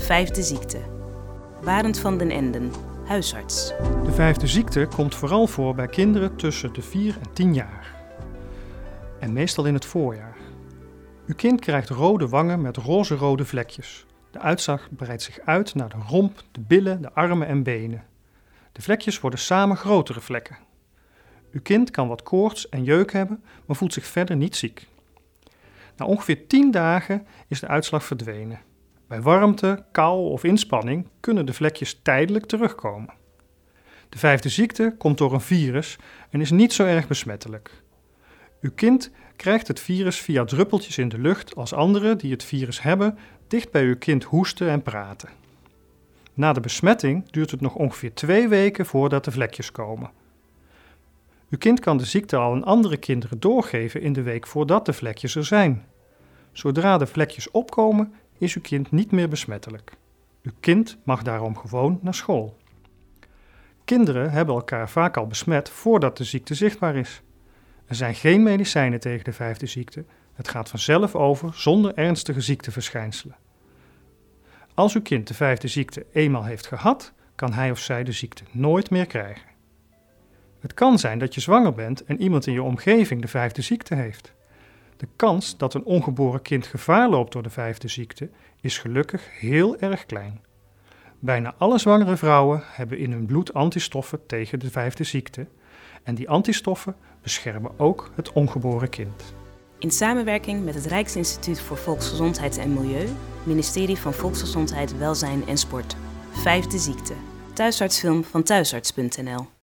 vijfde ziekte. Barend van den Enden, huisarts. De vijfde ziekte komt vooral voor bij kinderen tussen de 4 en 10 jaar. En meestal in het voorjaar. Uw kind krijgt rode wangen met roze-rode vlekjes. De uitslag breidt zich uit naar de romp, de billen, de armen en benen. De vlekjes worden samen grotere vlekken. Uw kind kan wat koorts en jeuk hebben, maar voelt zich verder niet ziek. Na ongeveer 10 dagen is de uitslag verdwenen. Bij warmte, kou of inspanning kunnen de vlekjes tijdelijk terugkomen. De vijfde ziekte komt door een virus en is niet zo erg besmettelijk. Uw kind krijgt het virus via druppeltjes in de lucht als anderen die het virus hebben dicht bij uw kind hoesten en praten. Na de besmetting duurt het nog ongeveer 2 weken voordat de vlekjes komen. Uw kind kan de ziekte al aan andere kinderen doorgeven in de week voordat de vlekjes er zijn. Zodra de vlekjes opkomen, is uw kind niet meer besmettelijk. Uw kind mag daarom gewoon naar school. Kinderen hebben elkaar vaak al besmet voordat de ziekte zichtbaar is. Er zijn geen medicijnen tegen de vijfde ziekte. Het gaat vanzelf over zonder ernstige ziekteverschijnselen. Als uw kind de vijfde ziekte eenmaal heeft gehad, kan hij of zij de ziekte nooit meer krijgen. Het kan zijn dat je zwanger bent en iemand in je omgeving de vijfde ziekte heeft. De kans dat een ongeboren kind gevaar loopt door de vijfde ziekte is gelukkig heel erg klein. Bijna alle zwangere vrouwen hebben in hun bloed antistoffen tegen de vijfde ziekte en die antistoffen beschermen ook het ongeboren kind. In samenwerking met het Rijksinstituut voor Volksgezondheid en Milieu, Ministerie van Volksgezondheid, Welzijn en Sport. Vijfde ziekte. Thuisartsfilm van thuisarts.nl